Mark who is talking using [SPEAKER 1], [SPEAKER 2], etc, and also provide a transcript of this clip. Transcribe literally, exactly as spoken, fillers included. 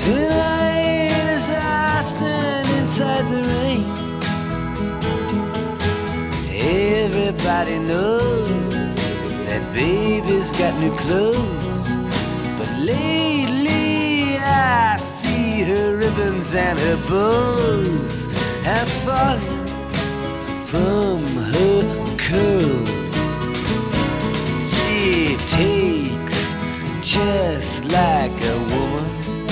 [SPEAKER 1] Tonight as I stand inside the rain, everybody knows that baby's got new clothes. But lately I see her ribbons and her bows have fallen from her